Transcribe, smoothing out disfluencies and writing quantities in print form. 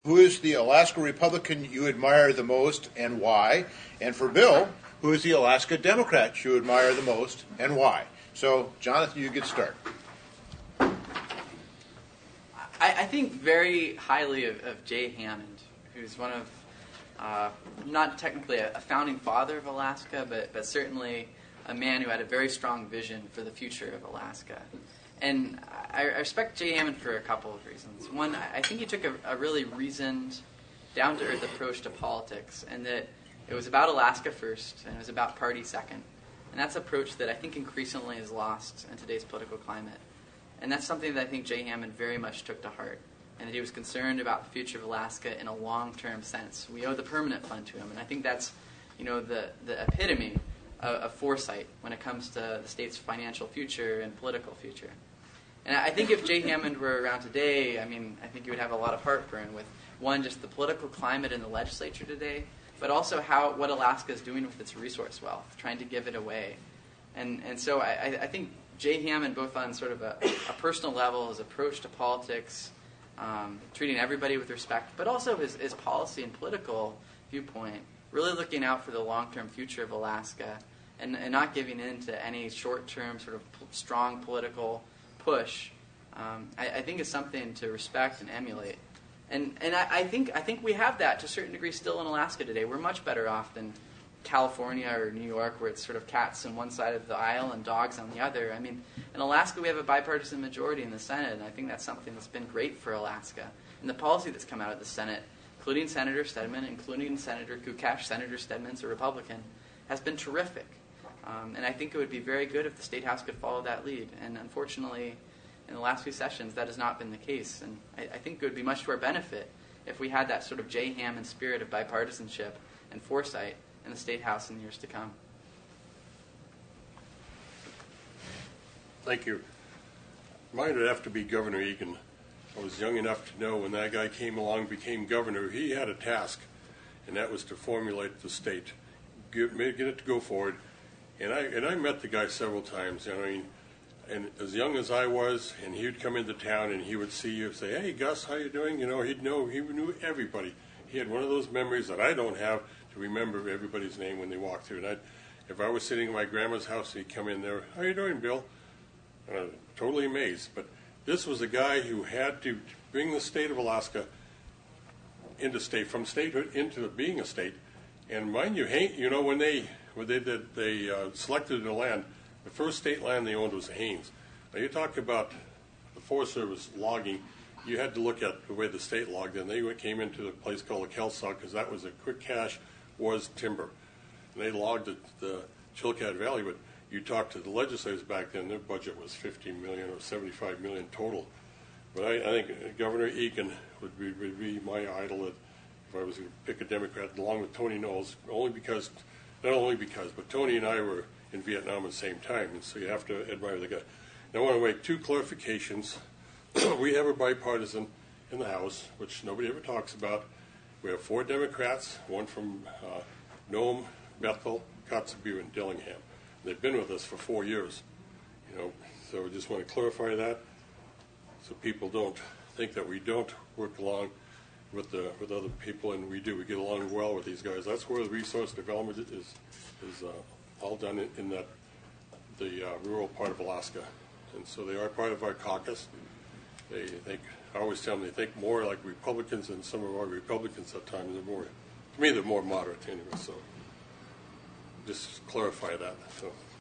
Who is the Alaska Republican you admire the most and why? And for Bill, who is the Alaska Democrat you admire the most and why? So, Jonathan, you get started. I think very highly of Jay Hammond, who's one of, not technically a founding father of Alaska, but certainly a man who had a very strong vision for the future of Alaska. And I respect Jay Hammond for a couple of reasons. One, I think he took a really reasoned, down-to-earth approach to politics, and that it was about Alaska first, and it was about party second. And that's an approach that I think increasingly is lost in today's political climate. And that's something that I think Jay Hammond very much took to heart, and that he was concerned about the future of Alaska in a long-term sense. We owe the permanent fund to him, and I think that's, the epitome of foresight when it comes to the state's financial future and political future. And I think if Jay Hammond were around today, I think he would have a lot of heartburn with, one, just the political climate in the legislature today, but also what Alaska is doing with its resource wealth, trying to give it away. And so I think Jay Hammond, both on sort of a personal level, his approach to politics, treating everybody with respect, but also his policy and political viewpoint, really looking out for the long-term future of Alaska and not giving in to any short-term sort of strong political push, I think is something to respect and emulate. And I think we have that to a certain degree still in Alaska today. We're much better off than California or New York, where it's sort of cats on one side of the aisle and dogs on the other. In Alaska we have a bipartisan majority in the Senate, and I think that's something that's been great for Alaska. And the policy that's come out of the Senate, including Senator Stedman, including Senator Kukash, Senator Stedman's a Republican, has been terrific. And I think it would be very good if the State House could follow that lead. And unfortunately, in the last few sessions, that has not been the case. And I think it would be much to our benefit if we had that sort of Jay Hammond spirit of bipartisanship and foresight in the State House in the years to come. Thank you. Mine would have to be Governor Egan. I was young enough to know when that guy came along, became governor, he had a task, and that was to formulate the state, get it to go forward. And I met the guy several times, and as young as I was, and he would come into town and he would see you and say, "Hey, Gus, how you doing?" He knew everybody. He had one of those memories that I don't have to remember everybody's name when they walk through. And if I was sitting in my grandma's house and he'd come in there, "How you doing, Bill?" And I was totally amazed. But this was a guy who had to bring the state of Alaska from statehood into being a state. And mind you, when they selected the land, the first state land they owned was Haines. Now you talk about the Forest Service logging, you had to look at the way the state logged in. They came into a place called the Kelsaw because that was a quick cash, was timber. And they logged the Chilkat Valley, but you talk to the legislators back then, their budget was $50 million or $75 million total. But I think Governor Egan would be my idol if I was going to pick a Democrat, along with Tony Knowles, not only because, but Tony and I were in Vietnam at the same time, and so you have to admire the guy. Now I want to make two clarifications. We have a bipartisan in the House, which nobody ever talks about. We have 4 Democrats, one from Nome, Bethel, Kotzebue, and Dillingham. They've been with us for 4 years, so we just want to clarify that so people don't think that we don't work along with other people, and we do. We get along well with these guys. That's where the resource development is all done in the rural part of Alaska, and so they are part of our caucus. They think, I always tell them they think more like Republicans than some of our Republicans at times. To me, they're more moderate anyway. So just clarify that. So.